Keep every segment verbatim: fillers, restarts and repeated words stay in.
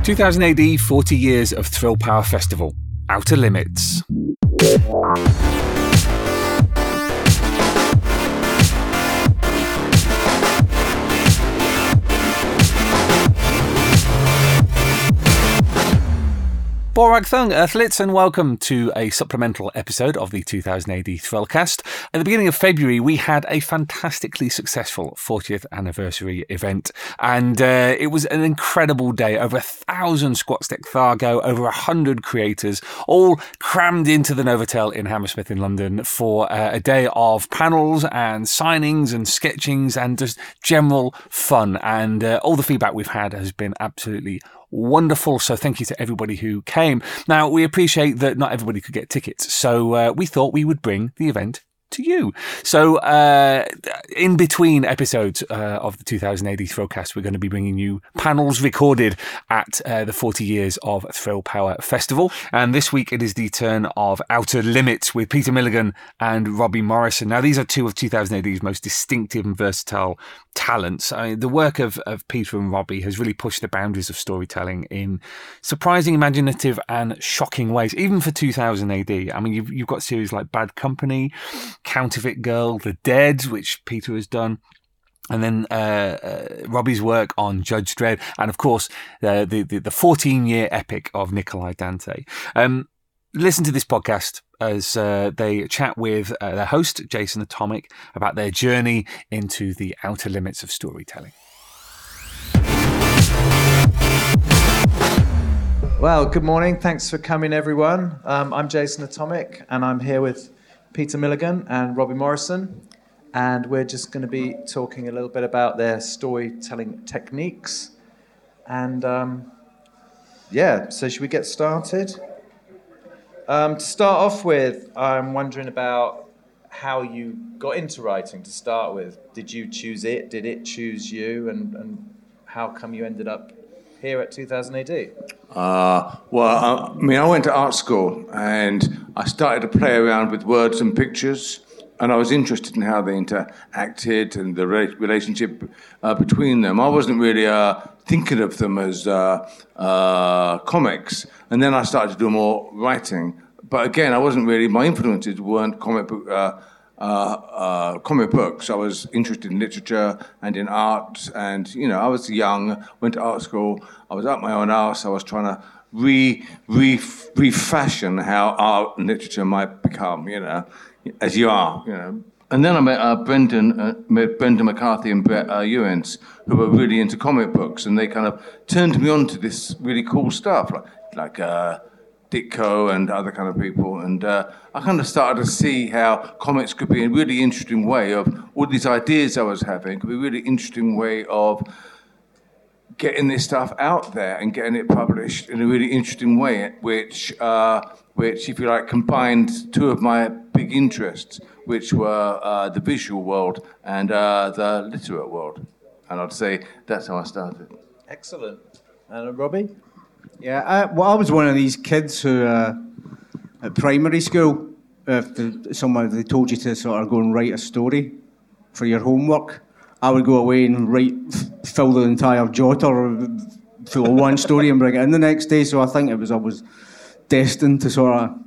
two thousand A D, forty years of Thrill Power Festival. Outer Limits. Borak Thung, Earthlets, and welcome to a supplemental episode of the two thousand A D Thrillcast. At the beginning of February, we had a fantastically successful fortieth anniversary event, and uh, it was an incredible day. Over a thousand Squatstack Thargo, over a hundred creators, all crammed into the Novotel in Hammersmith in London for uh, a day of panels and signings and sketchings and just general fun. And uh, all the feedback we've had has been absolutely wonderful, so thank you to everybody who came. Now, we appreciate that not everybody could get tickets, so uh, we thought we would bring the event to you. So uh, in between episodes uh, of the two thousand A D Thrillcast, we're going to be bringing you panels recorded at uh, the forty years of Thrill Power Festival. And this week it is the turn of Outer Limits with Peter Milligan and Robbie Morrison. Now, these are two of two thousand A D's most distinctive and versatile talents. I mean, the work of, of Peter and Robbie has really pushed the boundaries of storytelling in surprising, imaginative and shocking ways, even for two thousand A D. I mean, you've, you've got series like Bad Company, Counterfeit Girl, The Dead, which Peter has done, and then uh, uh, Robbie's work on Judge Dredd, and of course uh, the the fourteen-year epic of Nikolai Dante. Um, listen to this podcast as uh, they chat with uh, their host, Jason Atomic, about their journey into the outer limits of storytelling. Well, good morning. Thanks for coming, everyone. Um, I'm Jason Atomic, and I'm here with Peter Milligan and Robbie Morrison, and we're just going to be talking a little bit about their storytelling techniques. And um, yeah, so should we get started? Um, to start off with, I'm wondering about how you got into writing to start with. Did you choose it? Did it choose you? And, and how come you ended up here at two thousand A D? Uh, well, I mean, I went to art school and I started to play around with words and pictures, and I was interested in how they interacted and the re- relationship uh, between them. I wasn't really uh, thinking of them as uh, uh, comics, and then I started to do more writing. But again, I wasn't really, my influences weren't comic book uh, Uh, uh, comic books. I was interested in literature and in art, and you know, I was young, went to art school, I was up my own arse, I was trying to re, re, refashion how art and literature might become, you know, as you are, you know. And then I met uh, Brendan, uh, met Brendan McCarthy and Brett uh, Ewens, who were really into comic books, and they kind of turned me on to this really cool stuff, like, like uh, Ditko and other kind of people, and uh, I kind of started to see how comics could be a really interesting way of, all these ideas I was having, could be a really interesting way of getting this stuff out there and getting it published in a really interesting way, which, uh, which if you like, combined two of my big interests, which were uh, the visual world and uh, the literate world. And I'd say that's how I started. Excellent. And uh, Robbie? Yeah, I, well, I was one of these kids who, uh, at primary school, if the, someone they told you to sort of go and write a story for your homework, I would go away and write, fill the entire jotter full of one story and bring it in the next day. So I think it was I was destined to sort of.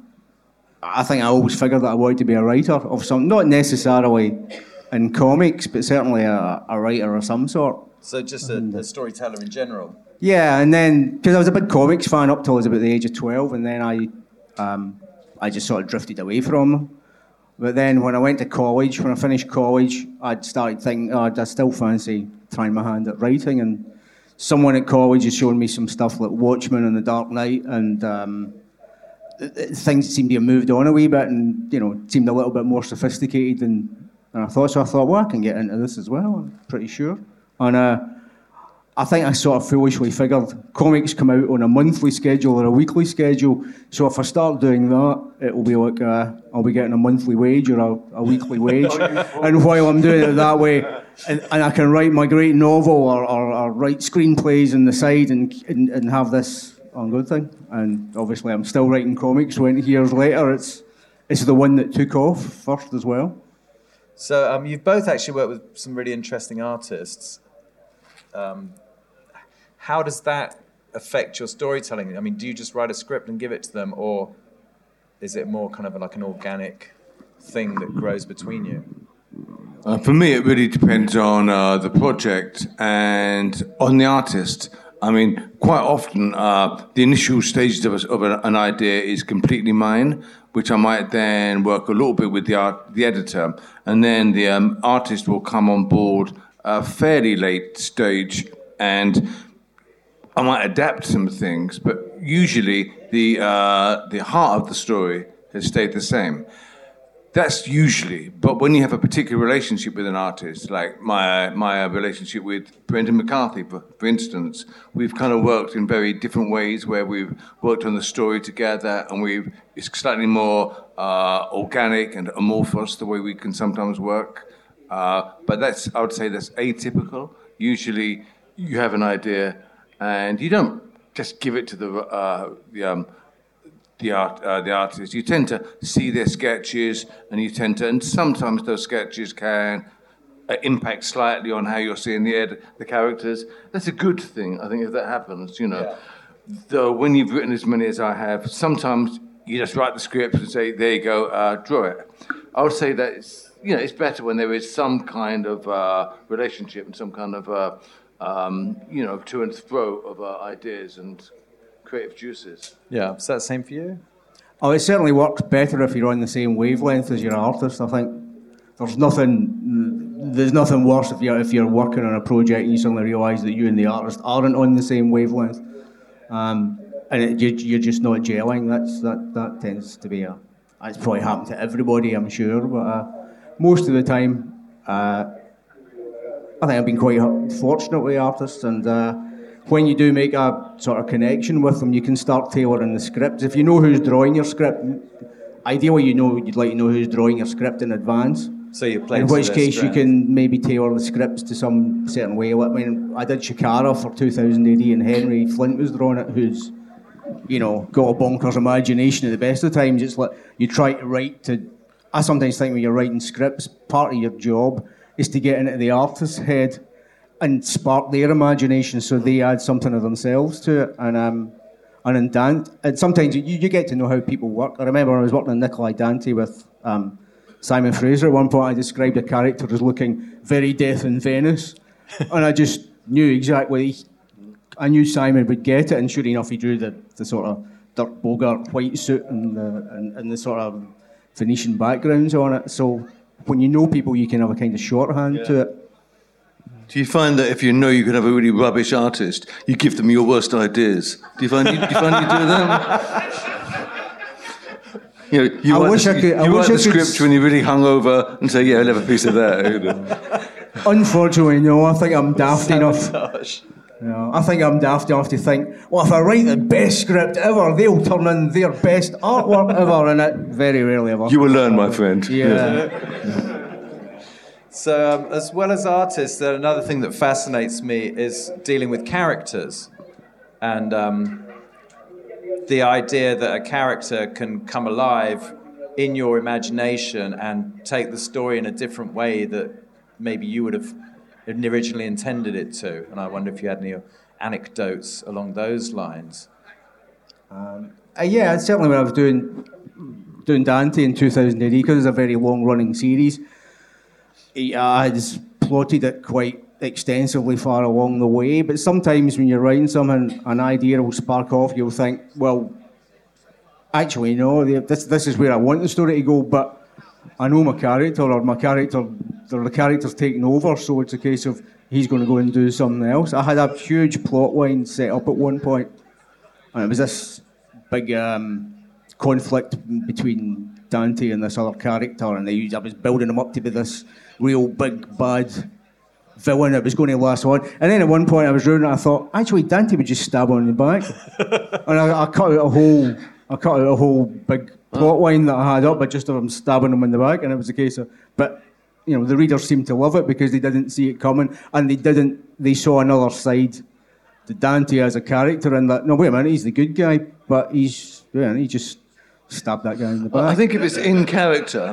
I think I always figured that I wanted to be a writer of some, not necessarily in comics, but certainly a, a writer of some sort. So just a, a storyteller in general. Yeah, and then, because I was a big comics fan up till I was about the age of twelve, and then I um, I just sort of drifted away from them. But then when I went to college, when I finished college, I'd started thinking, oh, I still fancy trying my hand at writing, and someone at college had shown me some stuff like Watchmen and The Dark Knight, and um, things seemed to have moved on a wee bit, and, you know, seemed a little bit more sophisticated than, than I thought, so I thought, well, I can get into this as well, I'm pretty sure. And uh, I think I sort of foolishly figured comics come out on a monthly schedule or a weekly schedule, so if I start doing that, it will be like uh, I'll be getting a monthly wage or a, a weekly wage, and while I'm doing it that way, and, and I can write my great novel or, or, or write screenplays on the side and, and, and have this on good thing. And obviously I'm still writing comics twenty years later. It's it's the one that took off first as well. So um, you've both actually worked with some really interesting artists. Um, how does that affect your storytelling? I mean, do you just write a script and give it to them, or is it more kind of like an organic thing that grows between you? Uh, for me, it really depends on uh, the project and on the artist. I mean, quite often, uh, the initial stages of, a, of a, an idea is completely mine, which I might then work a little bit with the art, the editor, and then the um, artist will come on board a fairly late stage, and I might adapt some things, but usually the uh, the heart of the story has stayed the same. That's usually, but when you have a particular relationship with an artist, like my my relationship with Brendan McCarthy, for, for instance, we've kind of worked in very different ways where we've worked on the story together, and we've it's slightly more uh, organic and amorphous the way we can sometimes work. Uh, but that's I would say that's atypical. Usually, you have an idea, and you don't just give it to the uh, the. Um, The art, uh, the artists. You tend to see their sketches, and you tend to, and sometimes those sketches can uh, impact slightly on how you're seeing the ed- the characters. That's a good thing, I think, if that happens. You know, yeah. Though when you've written as many as I have, sometimes you just write the script and say, "There you go, uh, draw it." I would say that it's, you know, it's better when there is some kind of uh, relationship and some kind of uh, um, you know, to and fro of uh, ideas and creative juices. Yeah, is that the same for you? Oh, it certainly works better if you're on the same wavelength as your artist. I think there's nothing, there's nothing worse if you're if you're working on a project and you suddenly realise that you and the artist aren't on the same wavelength, um, and it, you, you're just not gelling. That's that that tends to be a. It's probably happened to everybody, I'm sure, but uh, most of the time, uh, I think I've been quite fortunate with artists, and. Uh, When you do make a sort of connection with them, you can start tailoring the scripts. If you know who's drawing your script, ideally you know you'd like to know who's drawing your script in advance. So you play. In which case strength. You can maybe tailor the scripts to some certain way. I mean, I did Shikara for two thousand A D, and Henry Flint was drawing it, who's, you know, got a bonkers imagination at the best of times. It's like you try to write to. I sometimes think when you're writing scripts, part of your job is to get into the artist's head and spark their imagination, so they add something of themselves to it. And um, and in Dante, and sometimes you, you get to know how people work. I remember when I was working on Nikolai Dante with um, Simon Fraser. At one point, I described a character as looking very Death in Venice, and I just knew exactly. I knew Simon would get it, and sure enough, he drew the, the sort of Dirk Bogarde white suit and the and, and the sort of Venetian backgrounds on it. So when you know people, you can have a kind of shorthand yeah. to it. Do you find that if you know you can have a really rubbish artist, you give them your worst ideas? Do you find you, do you, find you do that? You know, you I write wish the, I could. I you wish write I the could... script when you're really hungover and say, "Yeah, I'll have a piece of that." You know. Unfortunately, no. I think I'm daft Sabotage. enough. You know, I think I'm daft enough to think, well, if I write the best script ever, they'll turn in their best artwork ever, and it very rarely ever. You will learn, my friend. Yeah. yeah. So, um, as well as artists, uh, another thing that fascinates me is dealing with characters, and um, the idea that a character can come alive in your imagination and take the story in a different way that maybe you would have originally intended it to. And I wonder if you had any anecdotes along those lines. Um, uh, yeah, certainly when I was doing doing Dante in two thousand A D, because it's a very long-running series, I had plotted it quite extensively far along the way, but sometimes when you're writing something, an idea will spark off, you'll think, well, actually, no, this this is where I want the story to go, but I know my character, or my character, or the character's taking over, so it's a case of he's going to go and do something else. I had a huge plot line set up at one point, and it was this big um, conflict between Dante and this other character, and they used, I was building him up to be this real big bad villain that was going to last on. And then at one point I was reading it, I thought, actually Dante would just stab him in the back. And I, I cut out a whole, I cut out a whole big plot line that I had up, but just of him stabbing him in the back, and it was a case of, but you know, the readers seemed to love it because they didn't see it coming, and they didn't, they saw another side to Dante as a character, and that, no, wait a minute, he's the good guy, but he's, yeah, he just stabbed that guy in the back. I think if it's in character,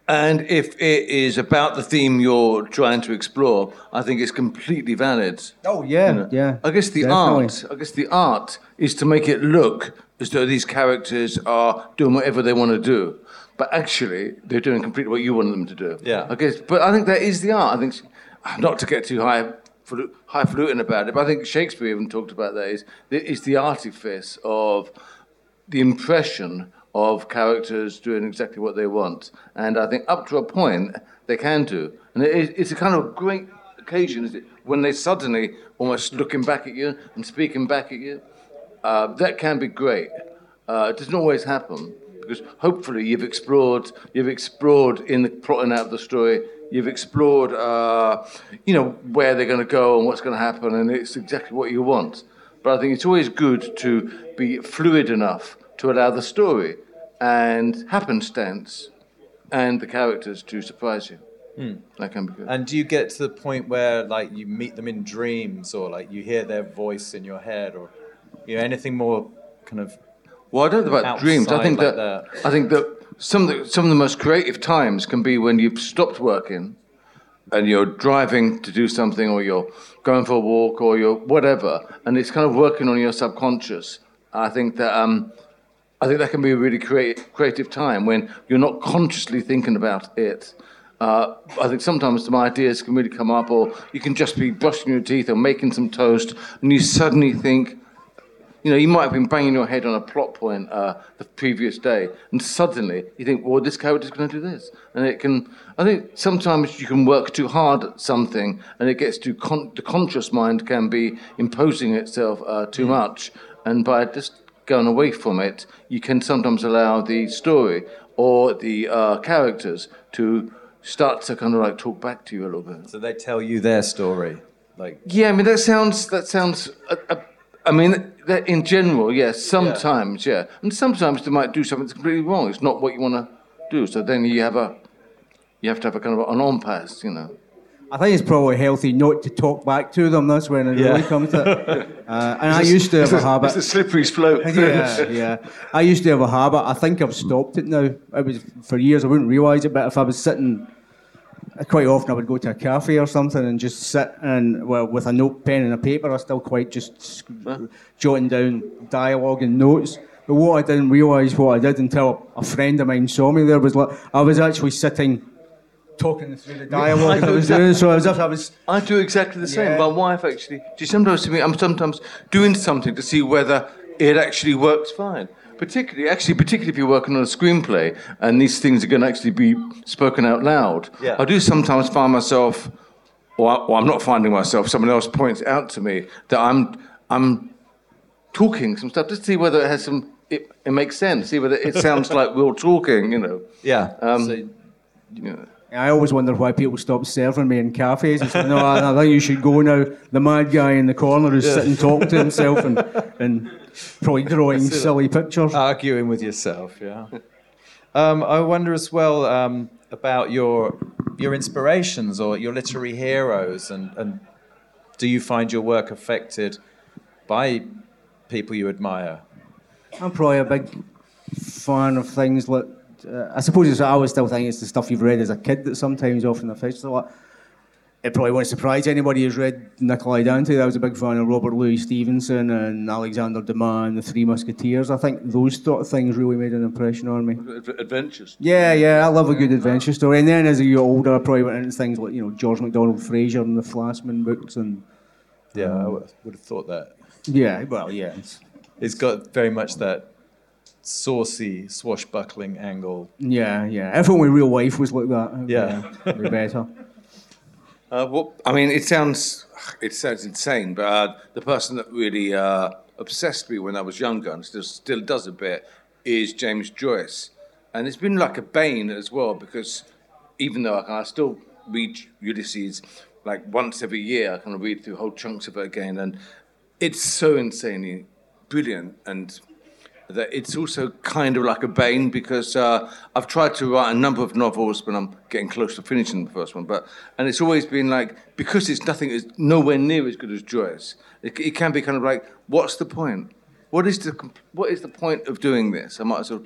And if it is about the theme you're trying to explore, I think it's completely valid. Oh yeah, You know? yeah. I guess the definitely. art. I guess the art is to make it look as though these characters are doing whatever they want to do, but actually they're doing completely what you want them to do. Yeah. I guess. But I think that is the art. I think, not to get too high, highfalutin about it, but I think Shakespeare even talked about that. Is is the artifice of the impression of characters doing exactly what they want. And I think up to a point, they can do. And it, it's a kind of great occasion, is it? When they suddenly almost looking back at you and speaking back at you. Uh, that can be great. Uh, it doesn't always happen, because hopefully you've explored, you've explored in the plotting out of the story, you've explored, uh, you know, where they're going to go and what's going to happen, and it's exactly what you want. But I think it's always good to be fluid enough to allow the story and happenstance and the characters to surprise you. Mm. That can be good. And do you get to the point where, like, you meet them in dreams, or like you hear their voice in your head, or you know anything more kind of? Well, I don't know about dreams. I think like that, that I think that some of the, some of the most creative times can be when you've stopped working and you're driving to do something, or you're going for a walk, or you're whatever, and it's kind of working on your subconscious. I think that um, I think that can be a really creative creative time when you're not consciously thinking about it. Uh, I think sometimes some ideas can really come up, or you can just be brushing your teeth or making some toast, and you suddenly think, you know, you might have been banging your head on a plot point uh, the previous day, and suddenly you think, well, this character's going to do this. And it can, I think sometimes you can work too hard at something, and it gets too, con- the conscious mind can be imposing itself uh, too much, and by just going away from it, you can sometimes allow the story or the uh, characters to start to kind of like talk back to you a little bit. So they tell you their story, like. Yeah, I mean that sounds that sounds. Uh, uh, I mean that in general, yes. Sometimes, yeah. yeah, and sometimes they might do something that's completely wrong. It's not what you want to do. So then you have a, you have to have a kind of an en passe, you know. I think it's probably healthy not to talk back to them. That's when it Yeah. really comes to it. Uh, and I used to have a habit. It's a slippery slope. yeah, yeah. I used to have a habit. I think I've stopped it now. It was for years. I wouldn't realise it, but if I was sitting, quite often I would go to a cafe or something and just sit and well with a note pen and a paper. I still quite just huh? jotting down dialogue and notes. But what I didn't realise what I did until a friend of mine saw me there was like I was actually sitting. Talking through the dialogue I, I was exactly, doing, so I was, I was. I do exactly the same. Yeah. My wife actually. She sometimes to me, I'm sometimes doing something to see whether it actually works fine. Particularly, actually, particularly if you're working on a screenplay and these things are going to actually be spoken out loud. Yeah. I do sometimes find myself, or, I, or I'm not finding myself. Someone else points out to me that I'm I'm talking some stuff just to see whether it has some. It, it makes sense. See whether it sounds like we're talking. You know. Yeah. Um, so, you know. I always wonder why people stop serving me in cafes. It's like, no, I, I think you should go now. The mad guy in the corner is yeah. sitting talking to himself and, and probably drawing silly pictures. Arguing with yourself, yeah. um, I wonder as well um, about your your inspirations or your literary heroes, and, and do you find your work affected by people you admire? I'm probably a big fan of things like Uh, I suppose it's, I always still think it's the stuff you've read as a kid that sometimes often affects a lot. It probably won't surprise anybody who's read Nikolai Dante. I was a big fan of Robert Louis Stevenson and Alexander Dumas and the Three Musketeers. I think those sort of things really made an impression on me. Adventures. Yeah, yeah, I love a good adventure story. And then as I get older, I probably went into things like, you know, George MacDonald Fraser and the Flassman books. And yeah, um, I would have thought that. Yeah, well, yeah. It's, it's got very much that saucy, swashbuckling angle. Yeah, yeah. If only real life was like that, it'd yeah, be, it'd be better. Uh, well, I mean, it sounds it sounds insane, but uh, the person that really uh, obsessed me when I was younger and still still does a bit is James Joyce, and it's been like a bane as well because even though I, I still read Ulysses like once every year, I kind of read through whole chunks of it again, and it's so insanely brilliant and. That it's also kind of like a bane because uh, I've tried to write a number of novels, but I'm getting close to finishing the first one. But and it's always been like because it's nothing, it's nowhere near as good as Joyce. It, it can be kind of like, what's the point? What is the what is the point of doing this? I might as well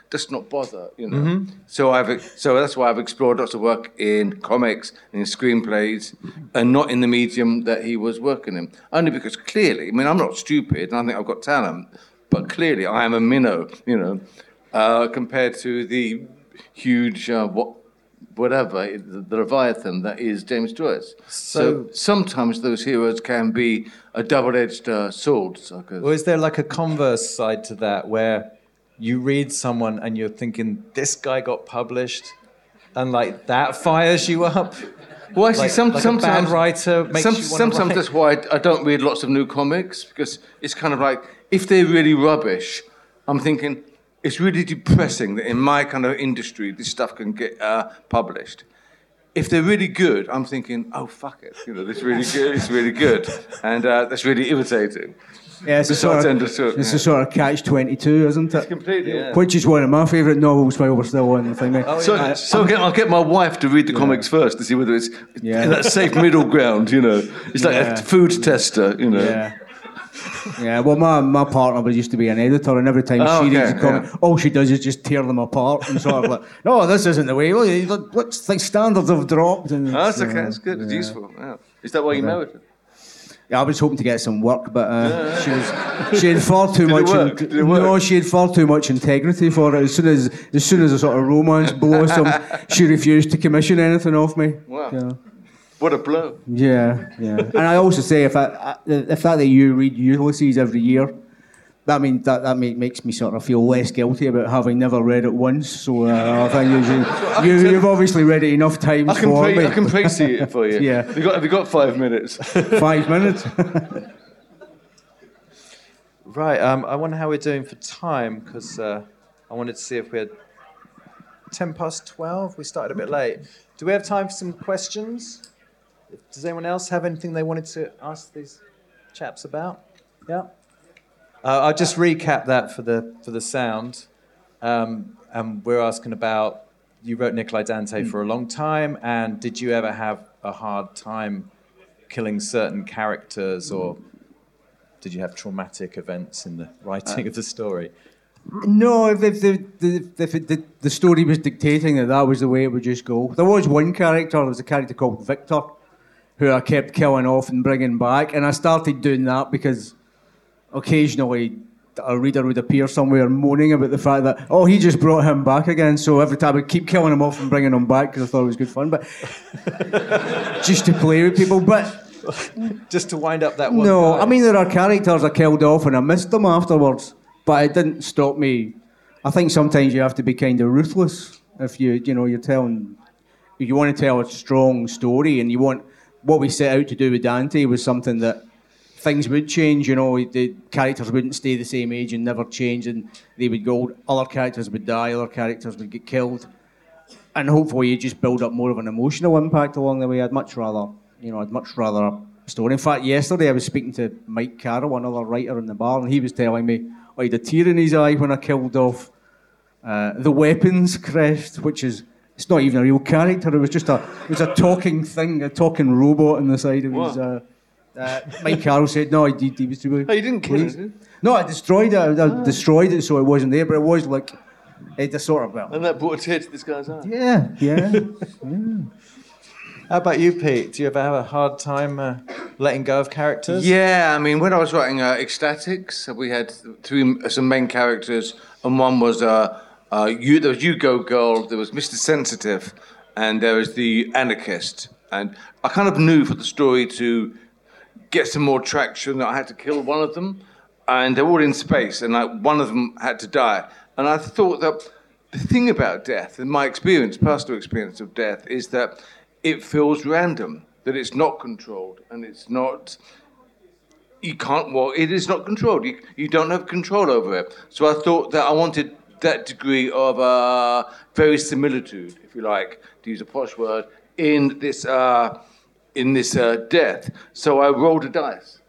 just not bother, you know. Mm-hmm. So I've so that's why I've explored lots of work in comics and in screenplays, and not in the medium that he was working in. Only because clearly, I mean, I'm not stupid, and I think I've got talent, but clearly I am a minnow, you know, uh, compared to the huge uh, what. whatever, the, the Leviathan that is James Joyce. So, so sometimes those heroes can be a double-edged uh, sword. So or is there like a converse side to that where you read someone and you're thinking, this guy got published, and like that fires you up? Well, actually, like, some, like sometimes, a bad writer makes some, you want sometimes to write. that's why I, I don't read lots of new comics, because it's kind of like, if they're really rubbish, I'm thinking, it's really depressing that in my kind of industry, this stuff can get uh, published. If they're really good, I'm thinking, oh, fuck it. You know, this is really good, it's really good. And uh, that's really irritating. Yeah, it's, a sort, of, it's yeah. a sort of catch twenty-two, isn't it? Completely, yeah. Which is one of my favourite novels while we're still on the thing. Oh, so yeah. so I'll, get, I'll get my wife to read the yeah. comics first to see whether it's yeah. that safe middle ground, you know. It's like yeah. a food tester, you know. Yeah. Yeah, well, my, my partner was used to be an editor, and every time oh, she okay, reads a comic, yeah. all she does is just tear them apart and sort of like, no, this isn't the way. Well, what's like standards have dropped. And oh, that's okay. That's good. Yeah. It's useful. Yeah. Is that why you married her? Yeah, I was hoping to get some work, but uh, yeah. she was she had far too Did much. It work? Did it work? No, she had far too much integrity for it. As soon as as soon as a sort of romance blossomed, she refused to commission anything off me. Wow. Yeah. What a blow. Yeah, yeah. And I also say, if I, the fact that you read Ulysses every year, that means that that make, makes me sort of feel less guilty about having never read it once. So uh, I think you, you, you've obviously read it enough times I can for pre- me. I can pre-see it for you. Yeah. Have you got, have you got five minutes? Five minutes? Right, um, I wonder how we're doing for time, because uh, I wanted to see if we had ten past twelve. We started a bit late. Do we have time for some questions? Does anyone else have anything they wanted to ask these chaps about? Yeah? Uh, I'll just recap that for the for the sound. Um, and we're asking about, you wrote Nicolai Dante for a long time, and did you ever have a hard time killing certain characters, or did you have traumatic events in the writing uh, of the story? No, if, if, the, the, if it, the, the story was dictating that that was the way it would just go. There was one character, there was a character called Victor, who I kept killing off and bringing back, and I started doing that because occasionally a reader would appear somewhere moaning about the fact that, oh, he just brought him back again, so every time I'd keep killing him off and bringing him back because I thought it was good fun, but just to play with people, but... Just to wind up that one No, guy. I mean, there are characters I killed off and I missed them afterwards, but it didn't stop me. I think sometimes you have to be kind of ruthless if you, you know, you're telling... If you want to tell a strong story and you want... What we set out to do with Dante was something that things would change, you know, the characters wouldn't stay the same age and never change, and they would go, other characters would die, other characters would get killed, and hopefully you just build up more of an emotional impact along the way. I'd much rather, you know, I'd much rather a story. In fact, yesterday I was speaking to Mike Carroll, another writer in the bar, and he was telling me I had a tear in his eye when I killed off uh, the Weapons Crest, which is, it's not even a real character, it was just a, it was a talking thing, a talking robot on the side of his... Uh, Uh, Mike Carroll said, no, he, he was too... Oh, you didn't kill it, did you? No, I destroyed it. I, I ah. destroyed it so it wasn't there, but it was like... It just sort of... Well, and that brought a tear to this guy's eye. Yeah, yeah, yeah. How about you, Pete? Do you ever have a hard time uh, letting go of characters? Yeah, I mean, when I was writing uh, Ecstatics, we had three, some main characters, and one was... Uh, uh, you, there was Hugo Girl, there was Mister Sensitive, and there was the Anarchist. And I kind of knew for the story to... get some more traction, I had to kill one of them, and they're all in space, and like, one of them had to die. And I thought that the thing about death, and my experience, personal experience of death, is that it feels random, that it's not controlled, and it's not, you can't, well, it is not controlled. You, you don't have control over it. So I thought that I wanted that degree of uh, verisimilitude, if you like, to use a posh word, in this... Uh, in this uh, death. So I rolled a dice.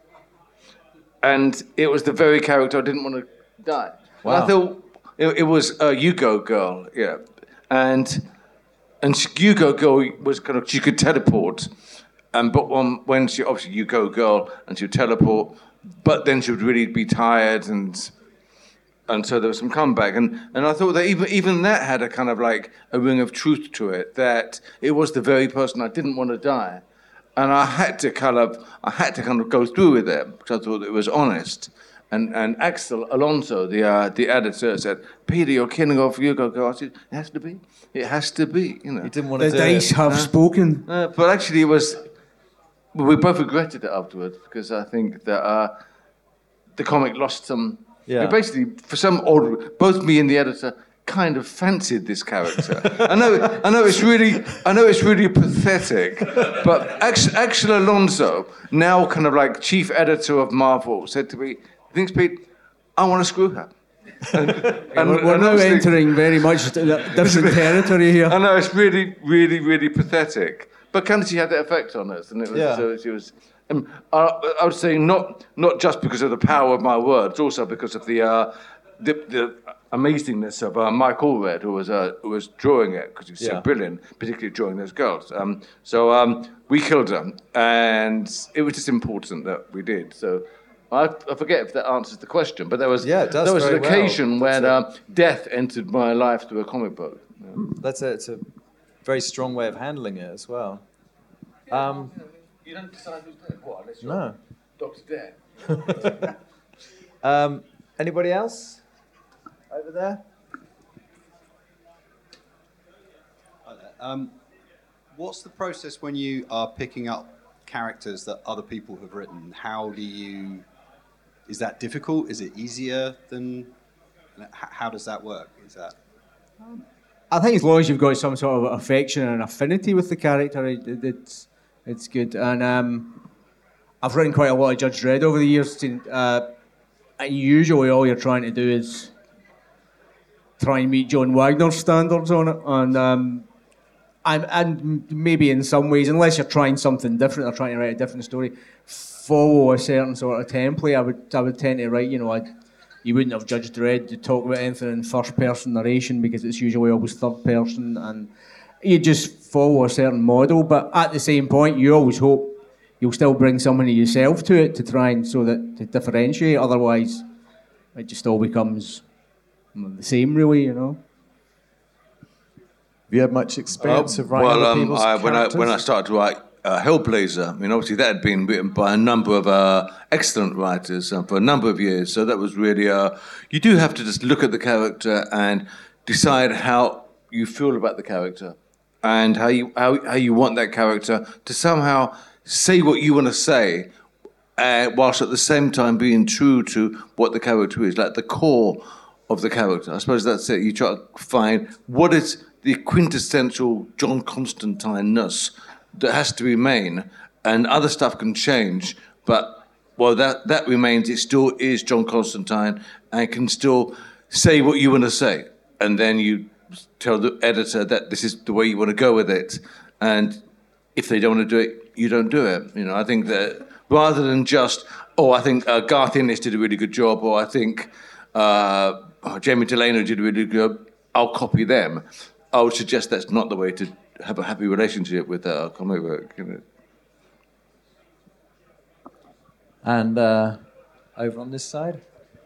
And it was the very character I didn't want to die. Wow. And I thought it, it was a Hugo Girl, yeah. And and Hugo Girl was kind of, she could teleport. And but um, when she, obviously Hugo Girl, and she would teleport, but then she would really be tired and and so there was some comeback, and, and I thought that even even that had a kind of like a ring of truth to it, that it was the very person I didn't want to die, and I had to kind of I had to kind of go through with it because I thought it was honest. And and Axel Alonso, the uh, the editor, said, "Peter, you're killing off Hugo." I said, "It has to be. It has to be." You know, he didn't want to the do dice it. have uh, spoken. Uh, but actually, it was. We both regretted it afterwards because I think that uh, the comic lost some. Yeah. Basically, for some odd, both me and the editor kind of fancied this character. I know, I know it's really, I know it's really pathetic, but Ax- Axel Alonso, now kind of like chief editor of Marvel, said to me, "Thanks, Pete. I want to screw her." And, and we're, we're and now obviously- entering very much different territory here. I know it's really, really, really pathetic. But kind of she had that effect on us, and it was Yeah. so she was. Um, I, I would say not not just because of the power of my words, also because of the uh, the, the amazingness of uh, Mike Allred, who was uh, who was drawing it, because he was Yeah. so brilliant, particularly drawing those girls. Um, so um, we killed her, and it was just important that we did. So. I, I forget if that answers the question, but there was Yeah, it does there was very an occasion well. when That's uh, death entered my life through a comic book. That's a, it's a very strong way of handling it as well. Um, You don't decide who's dead. What? Unless no. Doctor Death. Um, anybody else over there? Hi there. Um, what's the process when you are picking up characters that other people have written? How do you... Is that difficult? Is it easier than... h- How does that work? Is that... I think as long as you've got some sort of affection and affinity with the character, it, it- it's it's good. And um, I've written quite a lot of Judge Dredd over the years. To, uh, and usually, all you're trying to do is try and meet John Wagner's standards on it, and um, and and maybe in some ways, unless you're trying something different or trying to write a different story, follow a certain sort of template. I would I would tend to write, you know, I'd, you wouldn't have Judge Dredd to talk about anything in first-person narration because it's usually always third-person, and you just follow a certain model. But at the same point, you always hope you'll still bring something of yourself to it to try and so that to differentiate. Otherwise, it just all becomes the same, really, you know. Have you had much experience Uh, of writing well, other um, people's I, when I characters? when I started to write uh, Hellblazer, I mean, obviously that had been written by a number of uh, excellent writers uh, for a number of years. So that was really uh, you do have to just look at the character and decide how you feel about the character and how you how, how you want that character to somehow say what you want to say, uh, whilst at the same time being true to what the character is, like the core of the character. I suppose that's it. You try to find what is the quintessential John Constantine-ness that has to remain, and other stuff can change, but well, that that remains. It still is John Constantine, and can still say what you want to say, and then you tell the editor that this is the way you want to go with it, and if they don't want to do it, you don't do it. You know, I think that rather than just, oh, I think uh, Garth Ennis did a really good job, or I think uh, oh, Jamie Delano did a really good job, I'll copy them. I would suggest that's not the way to have a happy relationship with uh, comic work. You know? And uh, over on this side?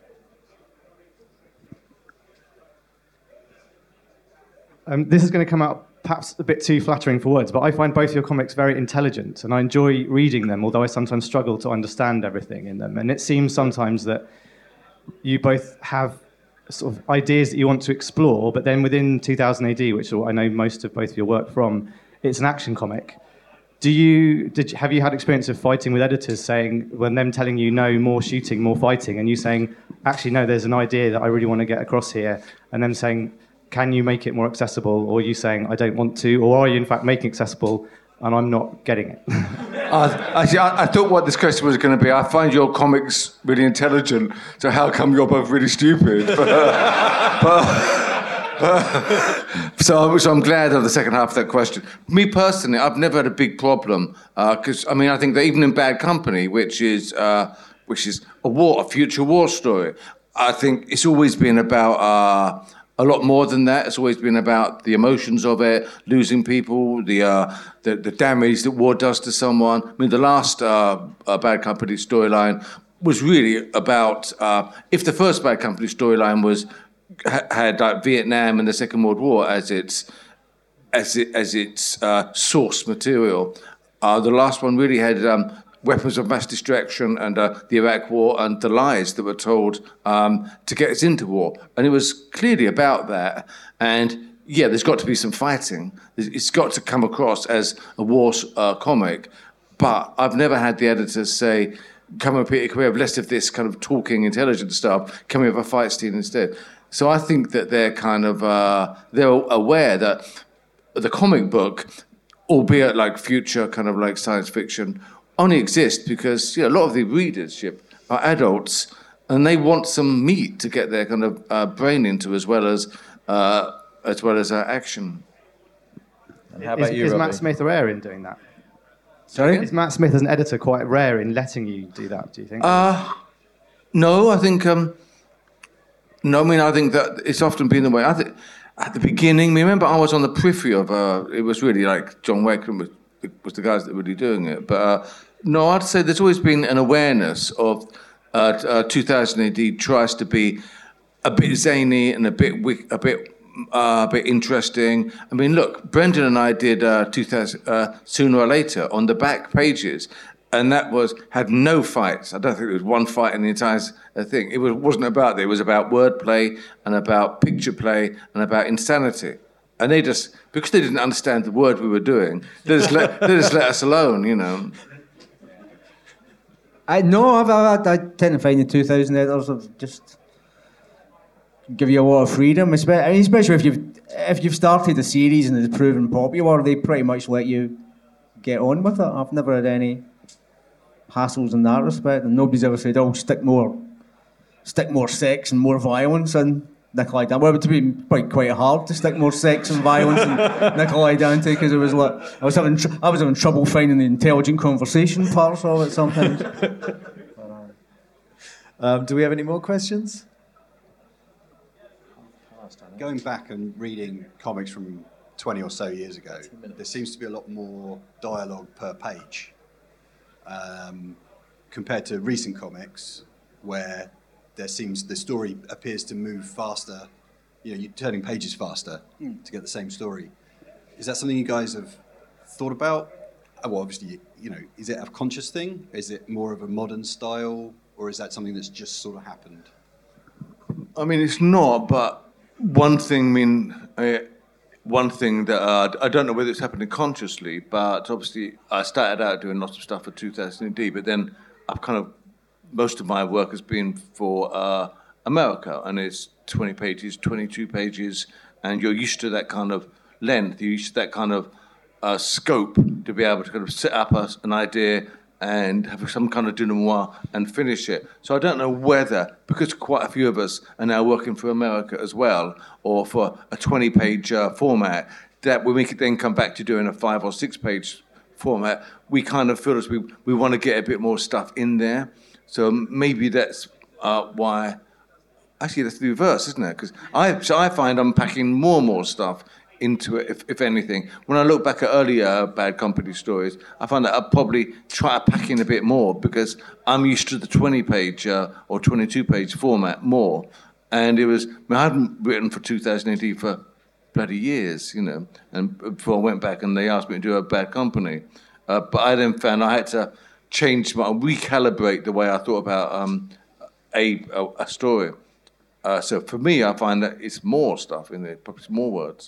Um, this is going to come out perhaps a bit too flattering for words, but I find both your comics very intelligent, and I enjoy reading them, although I sometimes struggle to understand everything in them. And it seems sometimes that you both have sort of ideas that you want to explore, but then within two thousand A D, which I know most of both of your work from, it's an action comic. Do you, did you, have you had experience of fighting with editors saying, when them telling you no, more shooting, more fighting, and you saying, actually, no, there's an idea that I really want to get across here, and them saying, can you make it more accessible, or you saying, I don't want to, or are you in fact making it accessible and I'm not getting it? uh, actually, I, I thought what this question was going to be, I find your comics really intelligent, so how come you're both really stupid? But, uh, but, but, so, so I'm glad of the second half of that question. Me personally, I've never had a big problem, because, uh, I mean, I think that even in Bad Company, which is, uh, which is a war, a future war story, I think it's always been about... Uh, A lot more than that. It's always been about the emotions of it, losing people, the uh, the, the damage that war does to someone. I mean, the last uh, uh, Bad Company storyline was really about uh, if the first Bad Company storyline was ha- had like Vietnam and the Second World War as its as it as its uh, source material, uh, the last one really had um, weapons of mass destruction and uh, the Iraq War and the lies that were told um, to get us into war, and it was clearly about that. And yeah, there's got to be some fighting. It's got to come across as a war uh, comic, but I've never had the editors say, come on, Peter, can we have less of this kind of talking, intelligent stuff? Can we have a fight scene instead? So I think that they're kind of, uh, they're aware that the comic book, albeit like future kind of like science fiction, only exists because, you know, a lot of the readership are adults and they want some meat to get their kind of uh, brain into, as well as uh, as well as uh, action. And how about is, you, is Robbie? Matt Smith rare in doing that? Sorry? Is Matt Smith as an editor quite rare in letting you do that, do you think? Uh, no, I think... Um, no, I mean, I think that it's often been the way. I think at the beginning, remember I was on the periphery of... Uh, it was really like John Wakeman was, was the guys that were really doing it. But uh, no, I'd say there's always been an awareness of uh, uh, two thousand A D tries to be a bit zany and a bit... Wick, a bit Uh, a bit interesting. I mean, look, Brendan and I did uh, two thousand uh, Sooner or Later on the back pages, and that was had no fights. I don't think there was one fight in the entire thing. It was, wasn't about that. It was about wordplay and about picture play and about insanity. And they just, because they didn't understand the word we were doing, they just let, they just let us alone, you know. I no, I've, I, I tend to find the two thousand editors have just give you a lot of freedom, especially, especially if you've if you've started a series and it's proven popular. They pretty much let you get on with it. I've never had any hassles in that respect, and nobody's ever said, "Oh, stick more, stick more sex and more violence in Nikolai Dante." Well, it would be quite quite hard to stick more sex and violence in Nikolai Dante, because it was like I was having tr- I was having trouble finding the intelligent conversation parts of it sometimes. Um, do we have any more questions? Going back and reading comics from twenty or so years ago, there seems to be a lot more dialogue per page um, compared to recent comics, where there seems the story appears to move faster. You know, you're turning pages faster mm. to get the same story. Is that something you guys have thought about? Well, obviously, you know, is it a conscious thing? Is it more of a modern style, or is that something that's just sort of happened? I mean, it's not, but. One thing, I mean, uh, one thing that uh, I don't know whether it's happening consciously, but obviously I started out doing lots of stuff for two thousand A D, but then I've kind of, most of my work has been for uh, America, and it's twenty pages, twenty-two pages, and you're used to that kind of length, you're used to that kind of uh, scope to be able to kind of set up a, an idea and have some kind of denouement and finish it. So I don't know whether, because quite a few of us are now working for America as well, or for a twenty-page uh, format, that when we could then come back to doing a five or six-page format, we kind of feel as we, we want to get a bit more stuff in there. So maybe that's uh, why... Actually, that's the reverse, isn't it? Because I, so I find I'm packing more and more stuff into it, if, if anything. When I look back at earlier Bad Company stories, I find that I'd probably try to pack in a bit more, because I'm used to the twenty-page uh, or twenty-two-page format more. And it was... I, mean, I hadn't written for two thousand A D for bloody years, you know, and before I went back and they asked me to do a Bad Company. Uh, but I then found I had to change, my, recalibrate the way I thought about um, a, a, a story. Uh, so for me, I find that it's more stuff in there, probably more words.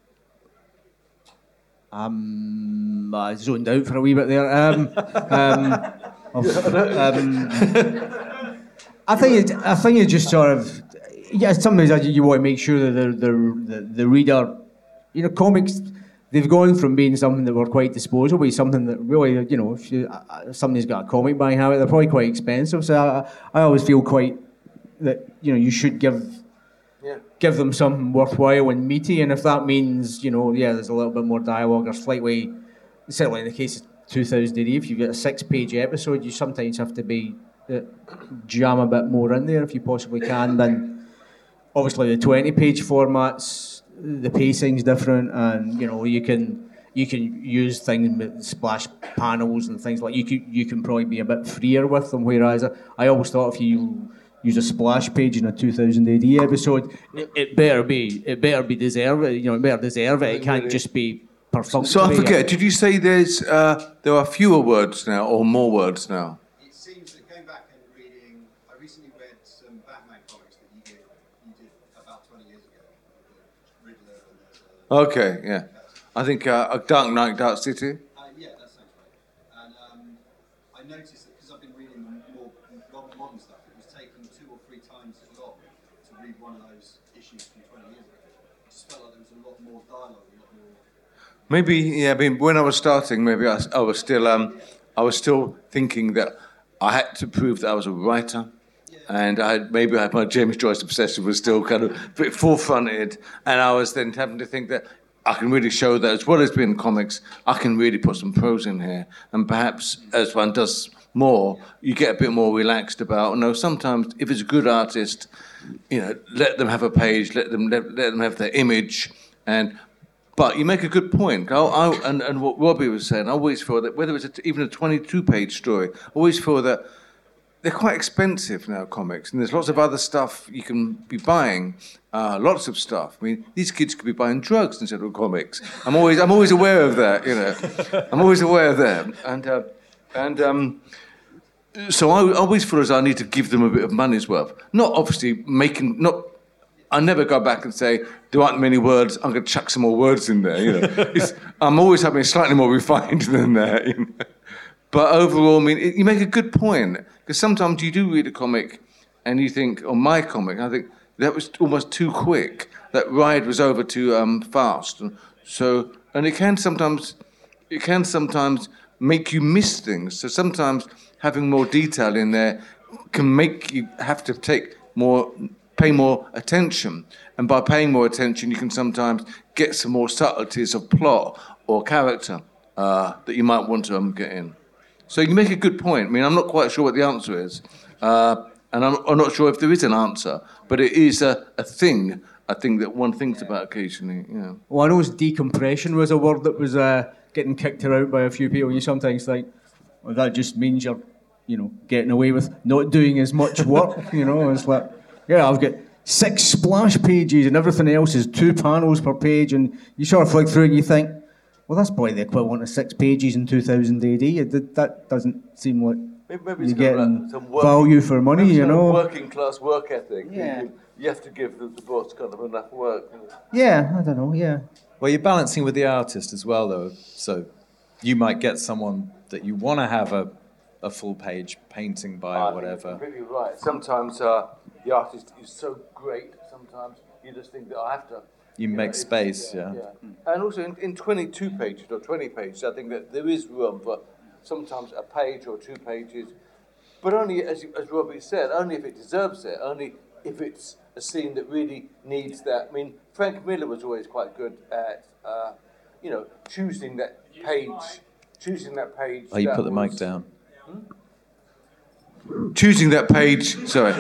Um, I zoned out for a wee bit there. Um, um, um, I think it, I think it just sort of, yeah. Sometimes you want to make sure that the the the, the reader, you know, comics, they've gone from being something that were quite disposable to something that really, you know, if, you, if somebody's got a comic buying habit, they're probably quite expensive. So I, I always feel quite that, you know, you should give. Yeah. Give them something worthwhile and meaty, and if that means, you know, yeah, there's a little bit more dialogue or slightly, certainly in the case of two thousand A D, if you've got a six-page episode, you sometimes have to be uh, jam a bit more in there if you possibly can. Then obviously the twenty-page formats, the pacing's different, and you know you can you can use things with splash panels and things like you can you can probably be a bit freer with them. Whereas I, I always thought if you use a splash page in a two thousand A D episode, it, it better be it better be deserve it. You know, it better deserve it. It can't just be perfunctory. So I forget. Did you say there's uh, there are fewer words now or more words now? It seems that going back and reading, I recently read some Batman comics that you did, you did about twenty years ago. The Riddler and the, Okay, yeah. I think uh, Dark Knight, Dark City. uh, yeah, that sounds right. And um, I noticed that because I've been reading more modern, modern stuff, it was taking two or three times as long to read one of those issues from twenty years ago. I just felt like there was a lot more dialogue, a lot more. Maybe, yeah. I mean, when I was starting, maybe I, I was still, um, I was still thinking that I had to prove that I was a writer, and I had, maybe I had my James Joyce obsession was still kind of a bit forefronted, and I was then having to think that I can really show that as well as being comics, I can really put some prose in here, and perhaps as one does more, you get a bit more relaxed about. You know, sometimes if it's a good artist, you know, let them have a page, let them let, let them have their image, and. But you make a good point. I, I, and, and what Robbie was saying, I always feel that whether it's a, even a twenty-two page story, I always feel that they're quite expensive now, comics. And there's lots of other stuff you can be buying, uh, lots of stuff. I mean, these kids could be buying drugs instead of comics. I'm always, I'm always aware of that, you know. I'm always aware of that. And, uh, and um, so I always feel as I need to give them a bit of money's worth. Not obviously making, not... I never go back and say, there aren't many words, I'm going to chuck some more words in there. You know, it's, I'm always having slightly more refined than that. You know? But overall, I mean, it, you make a good point. Because sometimes you do read a comic and you think, or my comic, I think, that was almost too quick. That ride was over too um, fast. And so, and it can sometimes, it can sometimes make you miss things. So sometimes having more detail in there can make you have to take more... pay more attention, and by paying more attention you can sometimes get some more subtleties of plot or character uh, that you might want to um, get in. So you make a good point. I mean, I'm not quite sure what the answer is, uh, and I'm, I'm not sure if there is an answer, but it is a, a thing, I think, that one thinks about occasionally. You know. Well, I know decompression was a word that was uh, getting kicked around by a few people. You sometimes think, well, that just means you're, you know, getting away with not doing as much work, you know, it's like... Yeah, I've got six splash pages and everything else is two panels per page, and you sort of flick through and you think, well, that's probably the equivalent of six pages in two thousand A D. It, that doesn't seem like maybe, maybe you're getting like some working, value for money, you know. Working class work ethic. Yeah. You, you have to give the, the boss kind of enough work. You know? Yeah, I don't know, yeah. Well, you're balancing with the artist as well, though. So you might get someone that you want to have a, a full page painting by or whatever. You're completely right. Sometimes uh, the artist is so great, sometimes you just think that I have to... You, you make know, space, yeah. yeah. yeah. And also in, in twenty-two pages or twenty pages, I think that there is room for sometimes a page or two pages, but only, as, as Robbie said, only if it deserves it, only if it's a scene that really needs that. I mean, Frank Miller was always quite good at, uh, you know, choosing that page, choosing that page... Oh, you put the was, mic down. Hmm? Choosing that page, sorry.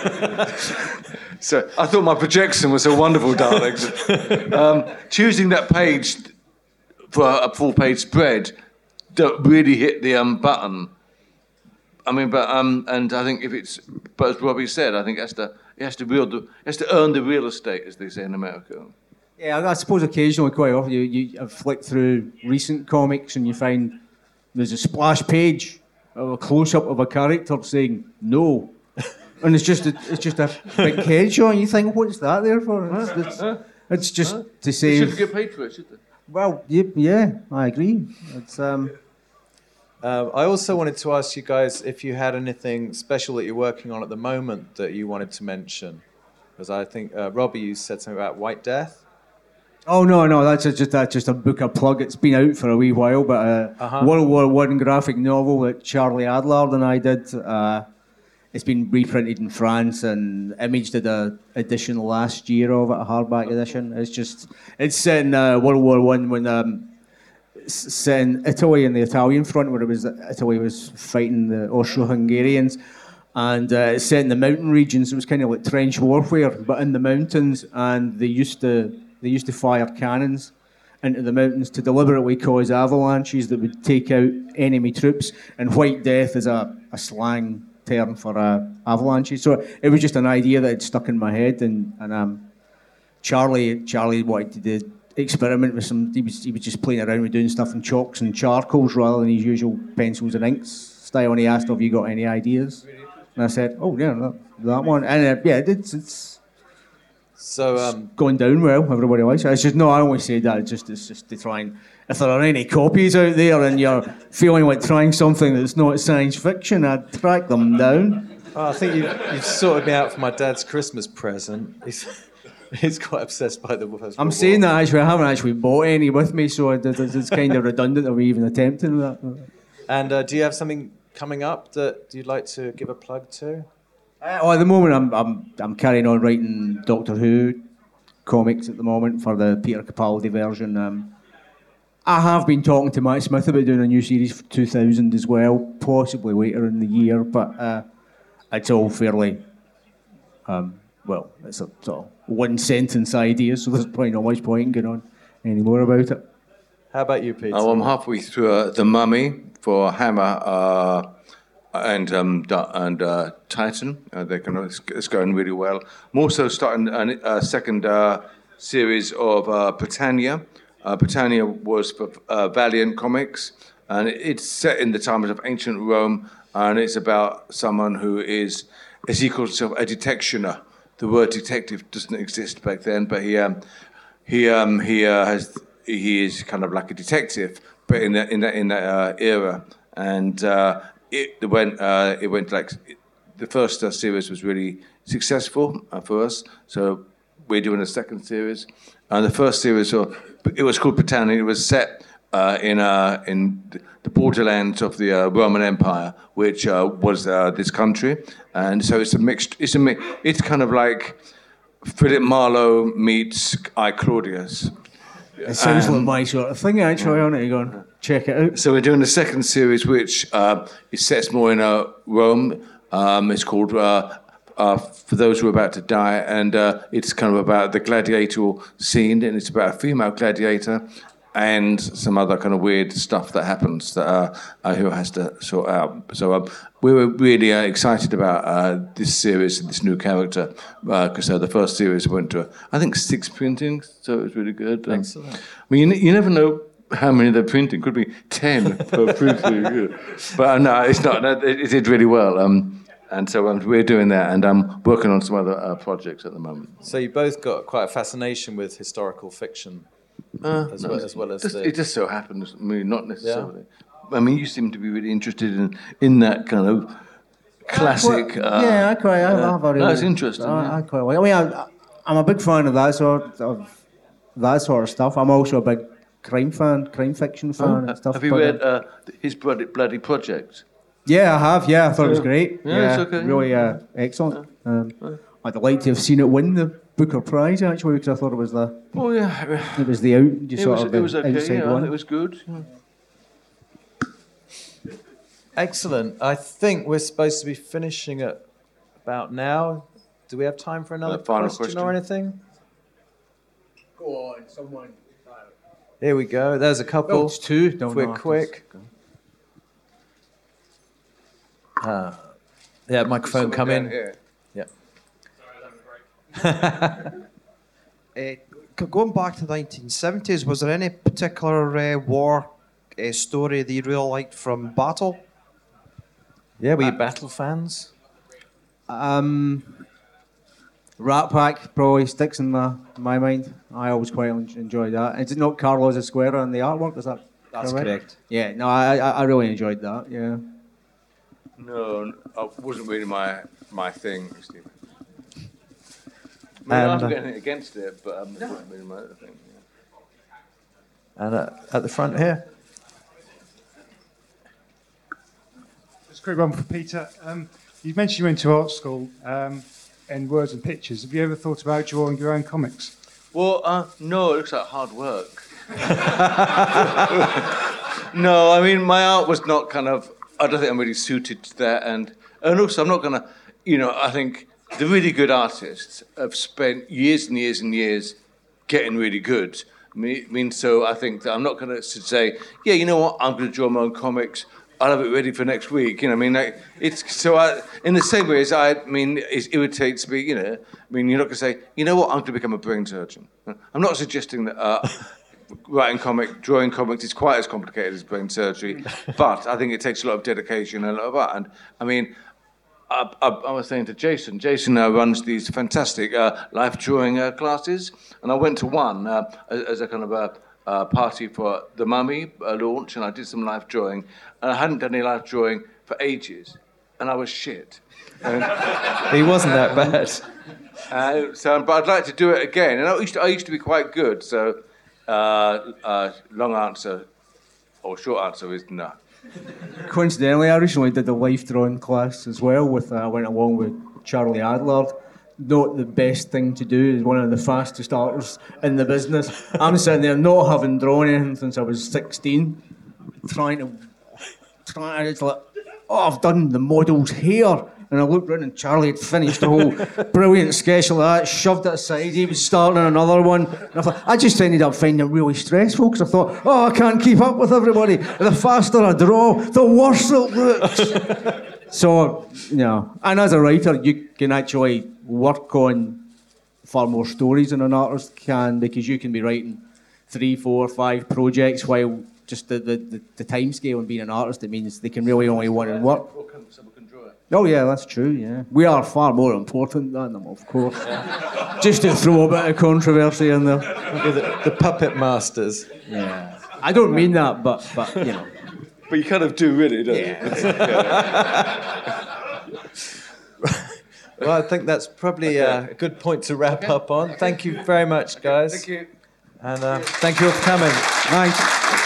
So I thought my projection was so wonderful, darling. Um, choosing that page for a full page spread that really hit the um, button. I mean, but um, and I think if it's, but as Robbie said, I think it has to, it has to real, it has to earn the real estate, as they say in America. Yeah, I suppose occasionally, quite often, you you flick through recent comics and you find there's a splash page. A close-up of a character saying no, and it's just a, it's just a big headshot, and you think, what's that there for? It's, it's, it's just huh? to say. They shouldn't get paid for it, should they? Well, yeah, yeah I agree. It's. Um... Uh, I also wanted to ask you guys if you had anything special that you're working on at the moment that you wanted to mention, because I think uh, Robbie, you said something about White Death. Oh no, no, that's just that's just a book I plug. It's been out for a wee while, but a uh-huh. World War One graphic novel that Charlie Adlard and I did. Uh, it's been reprinted in France, and Image did a edition last year of it, a hardback edition. It's just it's set in uh, World War One when um, set in Italy and the Italian front, where it was Italy was fighting the Austro-Hungarians, and uh, it's set in the mountain regions. So it was kind of like trench warfare, but in the mountains, and they used to. They used to fire cannons into the mountains to deliberately cause avalanches that would take out enemy troops. And White Death is a, a slang term for uh, avalanches. So it was just an idea that had stuck in my head. And, and um, Charlie Charlie wanted to do, experiment with some. He was, he was just playing around with doing stuff in chalks and charcoals rather than his usual pencils and inks style. And he asked, "Have you got any ideas?" And I said, "Oh yeah, that, that one." And uh, yeah, it's it's So um, going down well. Everybody likes it. It's just no. I always say that. It's just it's just to try and if there are any copies out there and you're feeling like trying something that's not science fiction, I'd track them down. oh, I think you you've sorted me out for my dad's Christmas present. He's he's quite obsessed by the First I'm World saying War. that actually. I haven't actually bought any with me, so it- it's, it's kind of redundant of me even attempting that. And uh, do you have something coming up that you'd like to give a plug to? Uh, well, at the moment, I'm I'm I'm carrying on writing Doctor Who comics at the moment for the Peter Capaldi version. Um, I have been talking to Matt Smith about doing a new series for two thousand as well, possibly later in the year, but uh, it's all fairly, um, well, it's a sort of one sentence idea, so there's probably not much point in going on any more about it. How about you, Peter? Oh, I'm halfway through uh, The Mummy for Hammer uh, and um, Da- and uh, Titan. Uh, they're kind of, it's, it's going really well. I'm also starting a, a second uh, series of uh, Britannia. Uh, Britannia was for uh, Valiant Comics, and it, it's set in the times of ancient Rome, and it's about someone who is, as he calls himself, a detectioner. The word detective doesn't exist back then, but he um, he um, he uh, has he is kind of like a detective, but in that in that in that uh, era, and uh, it went uh, it went like the first uh, series was really successful uh, for us, so we're doing a second series, and the first series uh, it was called Britannia. It was set uh, in uh, in the borderlands of the uh, Roman Empire, which uh, was uh, this country, and so it's a mixed. It's a mi- It's kind of like Philip Marlowe meets I Claudius. It sounds Um, like my sort of thing, actually. I need to go and check it out. So we're doing the second series, which uh, it sets more in uh, Rome. Um, it's called uh, uh, For Those Who Are About to Die, and uh, it's kind of about the gladiatorial scene, and it's about a female gladiator and some other kind of weird stuff that happens that uh, uh, who has to sort out. So um, we were really uh, excited about uh, this series and this new character because uh, uh, the first series went to, I think, six printings, so it was really good. Um, Excellent. I mean, you, you never know how many they're printing. Could be ten per printing. But uh, no, it's not. No, it, it did really well. Um, and so um, we're doing that, and I'm working on some other uh, projects at the moment. So you both got quite a fascination with historical fiction, Uh, as, no, well, as well as just, the... it just so happens. I mean, not necessarily. I mean, you seem to be really interested in in that kind of classic. Well, uh, yeah, I quite. I, uh, I've already, no, it's interesting. I, yeah. I quite like. I mean, I, I'm a big fan of that sort of that sort of stuff. I'm also a big crime fan, crime fiction fan, Oh, and stuff. have you but, read uh, uh, his bloody, bloody project? Yeah, I have. Yeah, I thought it was great. Yeah, it's okay. Really uh, excellent. Um, I'd like to have seen it win the Booker Prize actually, because I thought it was the Oh yeah, it was the out just it sort was, of the it was okay. outside Yeah, one. it was good. Yeah. Excellent. I think we're supposed to be finishing at about now. Do we have time for another Uh, final question, or question. anything? Go on, someone. Here we go. There's a couple. Oh, it's two. No, if we're no, quick. Uh, yeah, microphone come in. Yeah. Uh, g- going back to the nineteen seventies, was there any particular uh, war uh, story that you really liked from Battle? Yeah, were you battle fans? Um, Rat Pack probably sticks in my, my mind. I always quite en- enjoyed that. Is it not Carlos Esquerra in the artwork? Is that That's correct? correct. Yeah, no, I, I I really enjoyed that. Yeah. No, it wasn't really my my thing, Stephen. I mean, And, I'm uh, getting against it, but um, it wasn't really my thing. Yeah. And uh, at the front here. Just a quick one for Peter. Um, you mentioned you went to art school um, and words and pictures. Have you ever thought about drawing your own comics? Well, uh, no, it looks like hard work. No, I mean, my art was not kind of, I don't think I'm really suited to that. And, and also, I'm not going to, you know, I think the really good artists have spent years and years and years getting really good. Me, mean, so I think that I'm not going to say, yeah, you know what, I'm going to draw my own comics. I'll have it ready for next week. You know, I mean, like, it's so. I, in the same way as I mean, it irritates me. You know, I mean, you're not going to say, you know what, I'm going to become a brain surgeon. I'm not suggesting that uh, writing comic, drawing comics is quite as complicated as brain surgery, but I think it takes a lot of dedication and a lot of art. And I mean, I, I, I was saying to Jason, Jason uh, runs these fantastic uh, life drawing uh, classes, and I went to one uh, as, as a kind of a uh, party for the Mummy uh, launch, and I did some life drawing, and I hadn't done any life drawing for ages, and I was shit. And, he wasn't that bad. Uh, so, but I'd like to do it again, and I used to, I used to be quite good. So, uh, uh, long answer or short answer is no. Coincidentally, I recently did a life drawing class as well. With uh, I went along with Charlie Adler. Not the best thing to do. Is one of the fastest artists in the business. I'm sitting there not having drawn anything since I was sixteen, trying to, trying. It's like, oh, I've done the model's hair. And I looked round and Charlie had finished the whole brilliant sketch of that, shoved it aside, he was starting on another one. And I thought, I just ended up finding it really stressful because I thought, oh, I can't keep up with everybody. The faster I draw, the worse it looks. So, you know, and as a writer, you can actually work on far more stories than an artist can, because you can be writing three, four, five projects while just the, the, the, the time scale and being an artist, it means they can really only want to work. Oh yeah, that's true, yeah. We are far more important than them, of course. Yeah. Just to throw a bit of controversy in there. The, the puppet masters. Yeah. I don't mean that, but, but you know. But you kind of do, really, don't yeah. you? Well, I think that's probably a good point to wrap okay. up on. Thank you very much, guys. Thank you. And uh, thank you all for coming. Nice.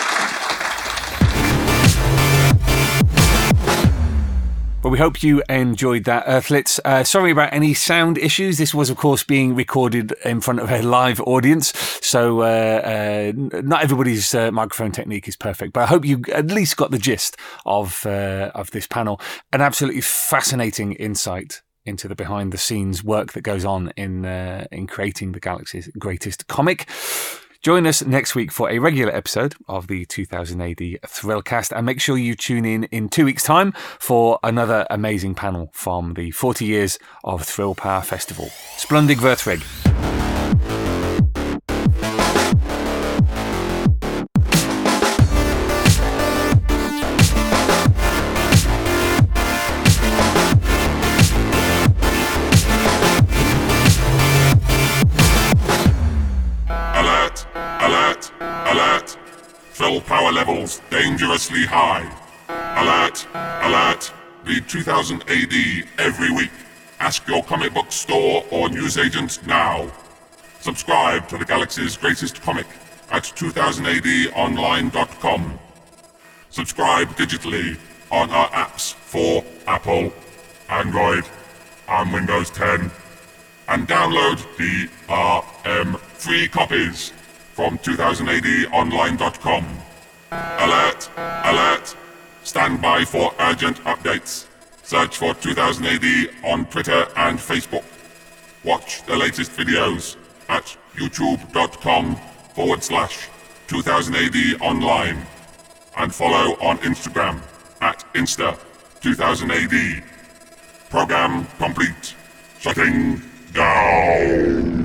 Well, we hope you enjoyed that, Earthlets. Uh, sorry about any sound issues. This was, of course, being recorded in front of a live audience, so uh, uh, not everybody's uh, microphone technique is perfect. But I hope you at least got the gist of uh, of this panel. An absolutely fascinating insight into the behind-the-scenes work that goes on in uh, in creating the galaxy's greatest comic. Join us next week for a regular episode of the two thousand A D Thrillcast, and make sure you tune in in two weeks' time for another amazing panel from the forty years of Thrill Power Festival. Splundig Verthrig. Power levels dangerously high. Alert, alert, read two thousand A D every week. Ask your comic book store or newsagent now. Subscribe to the galaxy's greatest comic at two thousand A D online dot com. Subscribe digitally on our apps for Apple, Android, and Windows ten. And download D R M free copies from two thousand A D online dot com. Alert! Alert! Stand by for urgent updates. Search for two thousand A D on Twitter and Facebook. Watch the latest videos at youtube.com forward slash 2000AD online. And follow on Instagram at Insta two thousand A D. Program complete. Shutting down.